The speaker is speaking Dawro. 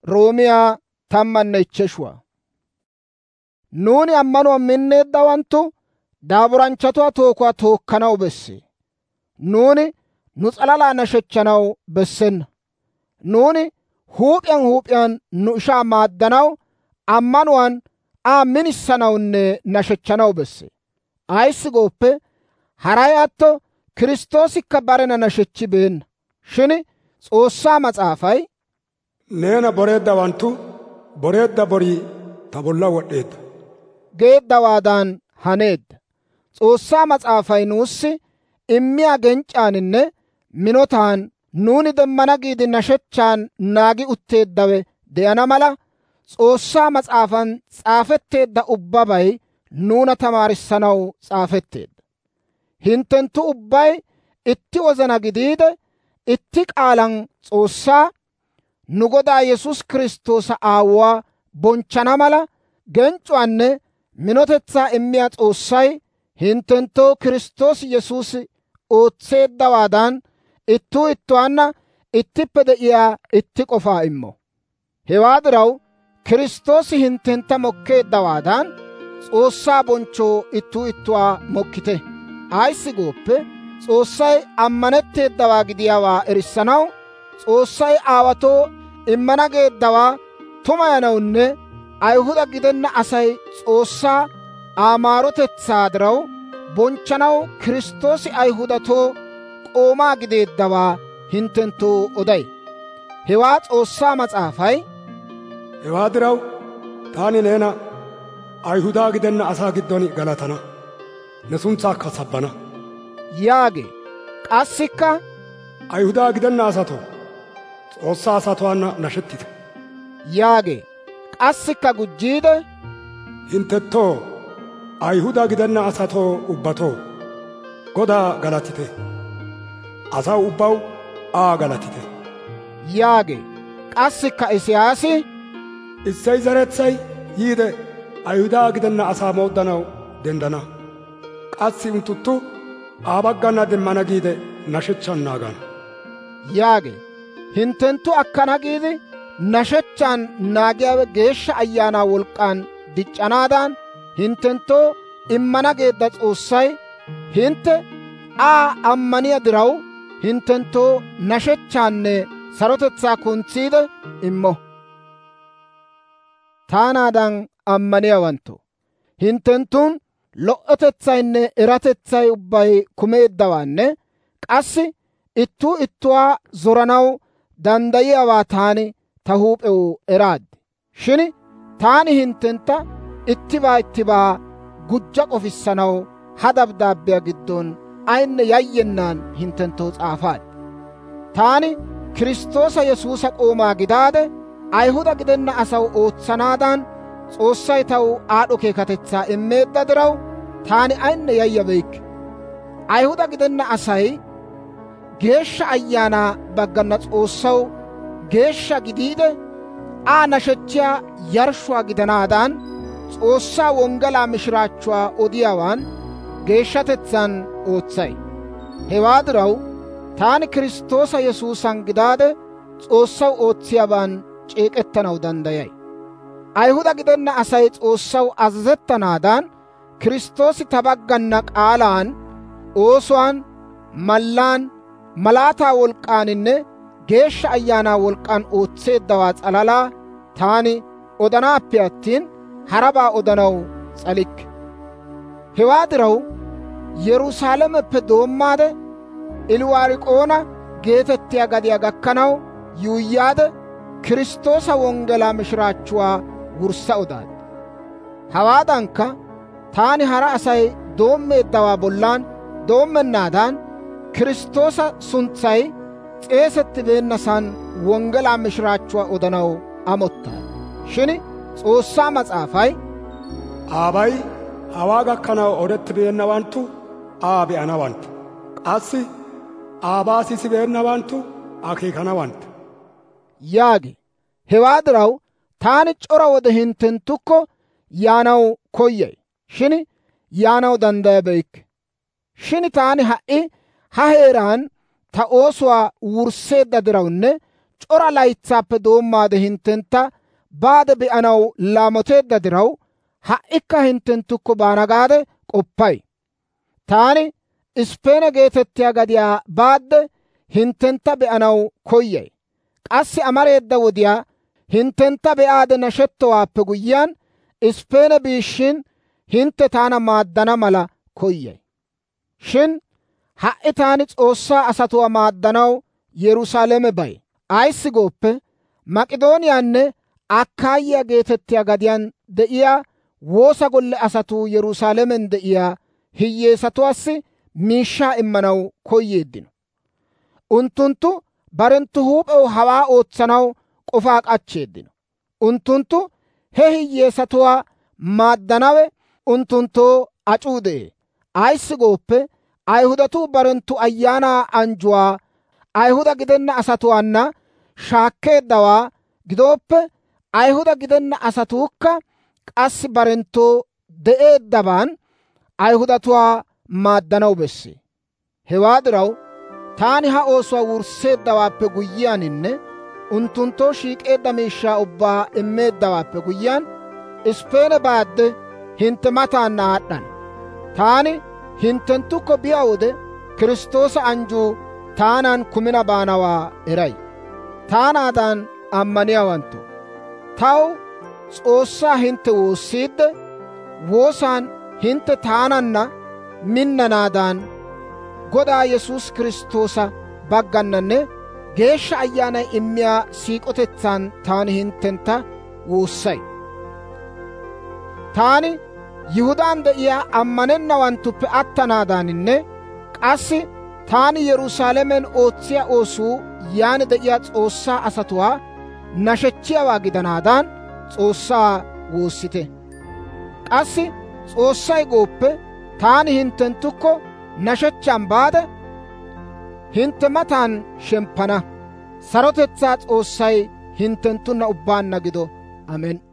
Roomiyaa 15. Nuuni ammanuwaan minneeddawanttu daaburanchchatuwaa tookuwaa tookkanaw bessee. Nuuni nu s'alalaa nashechchanaw bessenna. Nuuni huup'iyaan nu ishaa maaddanaw, ammanuwaan Aa minisanawunne nashechchanaw bessee. Ayissi gooppe, haray atto Kiristtoosikka barena nashechchibeenna. Shin S'oossaa Mas'aafay, «Neena boreeddawanttu boreedda borii ta bolla wod'd'eedda» geeddawaadan haneedda. S'oossaa Mas'aafay nuussi immiyaa genc'c'aaninne minotaan nuuni demmana giide nashechchaan naagi utteeddawe de'ana mala, S'oossaa Mas'aafan s'aafetteedda ubbabay nuuna tamaarissanaw s'aafetteedda. Hinttenttu ubbay itti wozana gidiide, itti k'aalan S'oossaa, nu Godaa Yesuus Kiristtoosa Aawuwaa bonchchana mala, genc'c'uwaanne minotetsaa immiyaa S'oossay hinttenttoo Kiristtoosi Yesuusi ootseeddawaadan, ittuu ittuwaanna ittippe de'iyaa itti k'ofaa immo. Hewaa diraw, Kiristtoosi hinttentta mokkeeddawaadan, S'oossaa bonchchoo ittuu ittuwaa mokkite. Ayissi gooppe, S'oossay ammanetteedawaa gidiyaawaa erissanaw, S'oossay aawatoo immana geeddawaa tumayanawunne Ayihuda gidenna Asay S'oossaa Aa maarotetsaa diraw bonchchanaw Kiristtoosi Ayihudatoo k'oomaa gideeddawaa hinttenttoo oday. Hewaa S'oossaa Mas'aafay, «Hewaa diraw taani neena Ayihudaa gidenna asaa giddon galatana; ne suntsaakka sabbana» yaagee. Qassikka, «Ayihudaa gidenna asatoo, S'oossaa asatuwaana nashettite» yaagee. Qassikka gujjiide, «Hinttettoo Ayihudaa gidenna asatoo ubbatoo, Godaa galatite; asaw ubbaw Aa galatite» yaagee. Qassikka Isiyaasi, «Issey zeretsay yiide Ayihudaa gidenna asaa mooddanaw denddana; qassi unttunttu Aa baggana demmana giide nashechchan naagana» yaagee. Hinttenttu akkana giide nashechchaan naagiyaawe Geeshsha Ayaanaa wolk'k'aan dic'c'anaadan, hinttenttoo immana geedda S'oossay hintte Aa ammaniyaa diraw, hinttenttoo nashechchaanne sarotetsaa kuntsiide immo. Taanaadan ammaniyaawanttoo, hinttenttun lo"otetsaynne eratetsay ubbay kumeeddawaanne k'assi ittuu ittuwaa zoranaw danddayiyaawaa taani ta huup'ew eraad. Shin taani hinttentta ittibaa gujja k'ofissanaw ha dabddaabbiyaa giddon ayinne yayyenaan hinttenttoo s'aafaad. Taani Kiristtoosa Yesuusa k'oomaa gidaade, Ayihuda gidenna asaw ootsanaadan S'oossay taw aad'd'o keekatetsaa immeedda diraw, taani ayinne yayyabeykke. Ayihuda gidenna Asay Geeshsha Ayaanaa baggana S'oossaw geeshsha gidiide, Aa nashechchiyaa yarshshuwaa gidanaadan, S'oossaa wonggalaa mishiraachchuwaa odiyaawaan geeshshatetsaan ootsay. Hewaa diraw, taani Kiristtoosa Yesuusan gidaade S'oossaw ootsiyaaban c'eek'ettanaw danddayay. Ayihuda gidenna Asay S'oossaw azazettanaadan, Kiristtoosi ta baggana k'aalaan, oosuwaan, mallaan, malaataa wolk'k'aaninne Geeshsha Ayaanaa wolk'k'aan ootseeddawaa s'alalaa taani odanaappe attin, harabaa odanaw s'alikke. Hewaa diraw, Yerusaalameppe doommaade Iliwaariqoona geetettiyaa gadiyaa gakkanaw yuuyyaade, Kiristtoosa wonggelaa mishiraachchuwaa wurssa odaad. Hawaadankka taani hara Asay doommeeddawaa bollan doommennaadan, Kiristtoosa suntsay s'eesettibeennasan wonggelaa mishiraachchuwaa odanaw amottaad. Shin S'oossaa Mas'aafay, «Aabay hawaa gakkanaw odettibeennawanttu Aa be'anawantta; qassi Aabaa sisibeennawanttu akeekanawantta» yaagee. Hewaa diraw, taani c'ora wode hinttenttukko yaanaw koyay; shin yaanaw danddayabeykke. Shin taani ha"i ha heeraan ta oosuwaa wursseedda dirawunne c'ora laytsaappe doommaade hinttentta baade be'anaw laamoteedda diraw, ha"ikka hinttenttukko baana gaade k'oppay. Taani Isppeene geetettiyaa gadiyaa baadde hinttentta be'anaw koyay. Qassi amareeda wodiyaa hinttentta be'aade nashettowaappe guyyiyaan, Isppeene biishshin hintte taana maaddana mala koyay. Shin ha"i taani S'oossaa asatuwaa maaddanaw Yerusaalame bay. Ayissi gooppe, Mak'idooniyaanne Akaayiyaa geetettiyaa gadiyaan de'iyaa woosa golle asatuu Yerusaalamen de'iyaa hiyyeesatuwaassi miishshaa immanaw koyeeddino. Unttunttu barenttu huup'ew hawaa ootsanaw k'ofaa k'achcheeddino. Unttunttu he hiyyeesatuwaa maaddanawe unttunttoo ac'uu de'ee. Ayissi gooppe, Ayihudatuu barenttu ayaanaa anjjuwaa Ayihuda gidenna asatuwaana shaakkeeddawaa gidooppe, Ayihuda gidenna asatuukka k'assi barenttoo de'eeddaban Ayihudatuwaa maaddanaw bessee. Hewaa diraw, taani ha oosuwaa wursseeddawaappe guyyiyaaninne unttunttoo shiik'eedda miishshaa ubbaa immeeddawaappe guyyiyaan, Isppeene baadde hintte mataanna aad'd'ana. Taani hinttenttukko biyaa wode, Kiristtoosa anjjuu taanan kumina baanawaa eray. Taanaadan ammaniyaawanttoo, taw S'oossaa hintte woossiidde, woosan hintte taananna minnanaadan, Godaa Yesuusi Kiristtoosa baggananne Geeshsha Ayyaanay immiyaa siik'otetsan taani hinttentta woossay. Taani Yihudaan de'iyaa ammanennawanttuppe attanaadaaninne k'assi taani Yerusaalamen ootsiyaa oosuu yaan de'iyaa S'oossaa asatuwaa nashechchiyaawaa gidanaadan S'oossaa woossite. Qassi S'oossay gooppe, taani hinttenttukko nashechchan baade, hintte matan shemppana. Sarotetsaa S'oossay hinttenttunna ubbaanna gido. Amen.